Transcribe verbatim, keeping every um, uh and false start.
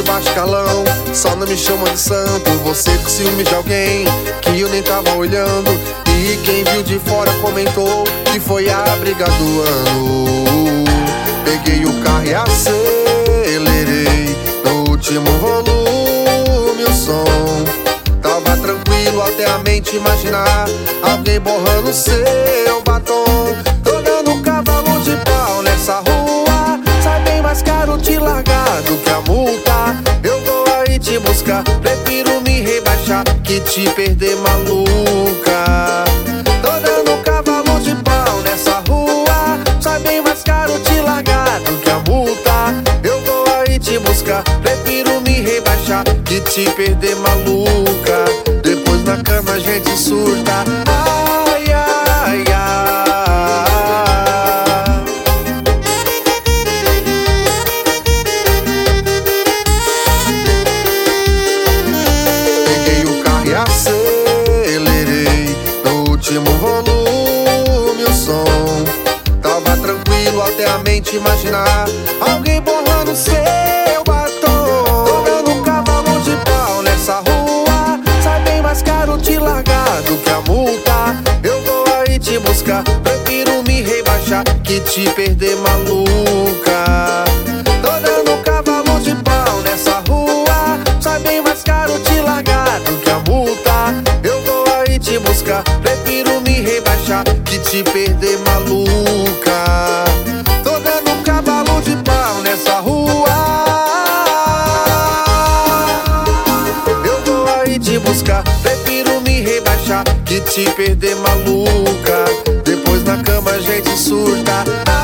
baixo calão, só não me chama de santo. Você com ciúme de alguém que eu nem tava olhando, e quem viu de fora comentou que foi a briga do ano. Peguei o carro e acelerei no último volume o som. Tava tranquilo até a mente imaginar alguém borrando seu batom. Tô dando cavalo de pau nessa rua, sai bem mais caro te largar do que a multa. Eu vou aí te buscar, prefiro me rebaixar que te perder, maluca. Tô dando cavalo de pau nessa rua, sai bem mais caro te largar do que a multa. Eu vou aí te buscar, prefiro me rebaixar que te perder, maluca. Depois na cama a gente surta. Ai, ai, ai. Peguei o carro e acelerei no último volume o som. Tava tranquilo até a mente imaginar alguém borrando seu batom. Tô dando um cavalo de pau nessa rua, sai bem mais caro te largar do que a multa. Eu vou aí te buscar, prefiro me rebaixar que te perder, maluca. Tô dando um cavalo de pau nessa rua, sai bem mais caro te largar do que a multa. Eu vou aí te buscar, prefiro me rebaixar que te perder, maluca. Tô dando um cavalo de pau nessa rua, eu vou aí te buscar, prefiro me rebaixar que te perder, maluca. Depois na cama a gente surta.